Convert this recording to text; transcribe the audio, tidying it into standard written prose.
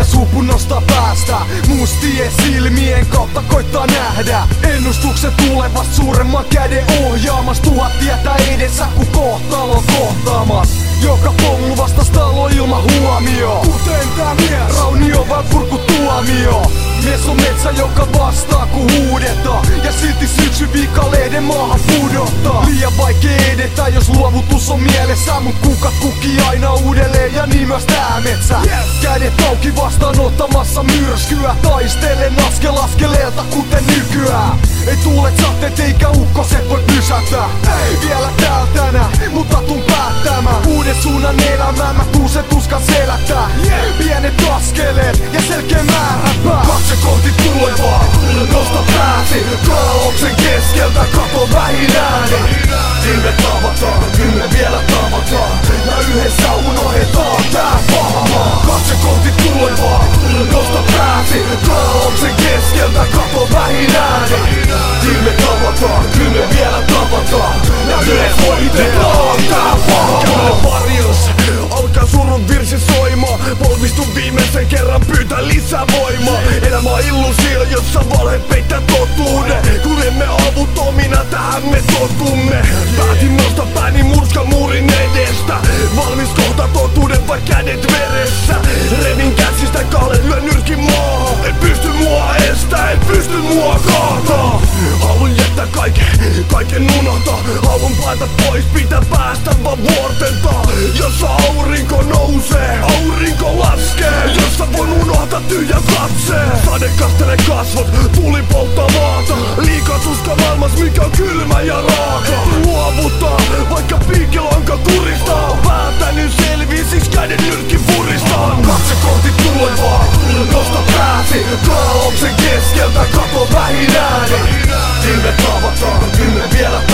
ja suupu nostaa päästä. Mustie silmien kautta koittaa nähdä ennustukset tulevasta suuremman käden ohjaamas. 1000 tietä edessä kun kohtalo kohtaamas. Joka pollu vastas talo ilman huomio. Kuten tää mies, raunio vai purku tuomio. Mies on metsä joka vastaa kun huudetaan. Ja silti syksy viikalehden maahan pudottaa. Liian vaikea edetä jos luovutus on mielessä. Mut kukat kukkii aina uudelleen ja niin myös tää metsä. Kädet auki vastaanottamassa myrskyä. Taistelen askel askeleelta kuten nykyään. Ei tuulet sateet eikä ukkoset voi pysäyttää. Vielä täällä tänään, mutta tuun päättämään uuden suunnan elämään, mä tuun sen tuskan selättää. Pienet askeleet ja selkeä määränpää. Katse kohti tulevaa, nosta pääsi kaauksen keskeltä, kato vähin ääni. Niin me tavataan, niin me vielä tavataan. Ja yhdessä unohdetaan tää paha maa. Katse kohti tulevaa, nosta pääsi kaauksen keskeltä, kato vähin ääni. Niin me tavataan, niin me vielä tavataan. Ja yhdessä voitetaan tää paha maa. Varjos, alkaa surun virsi soimaa. Polvistun viimeisen kerran pyytää lisää voimaa. Elämä on illusio, jossa valhe peittää totuuden. Kun emme avuttomina tähän me totumme. Päätin nostaa pääni murskamuurin edestä. Valmis kohta totuuden vai kädet veressä. Revin käsistä kahden, lyön nyrkin maahan. En pysty mua estää, en pysty mua kaataa. Haluan jättää kaiken unohtaa. Haluan paeta pois, pitää päästä vaan vuortentaa. Jossa aurinko nousee, aurinko laskee. Jossa voin unohtaa tyhjän katseen. Sade kastelee kasvot, tuli polttaa maata. Liikaa tuska maailmas, mikä on kylmä ja raaka. Luovuttaa, vaikka piikilonka kuristaa. Päätänyt selvii, siksi käden nyrkki puristaa. Katse kohti tulevaa, nosta pääsi kaauksen keskeltä, kato vähin ääni. Niin me tavataan, niin me vielä